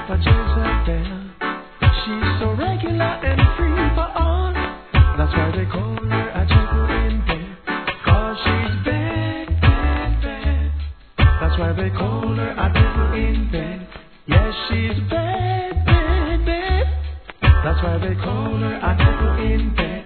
wife of Jezebel. She's so regular and free for all. That's why they call her a Jezebel in bed. 'Cause she's bad, bad, bad. That's why they call her a devil in bed. Yes, she's bad, bad, bad. That's why they call her a devil in bed.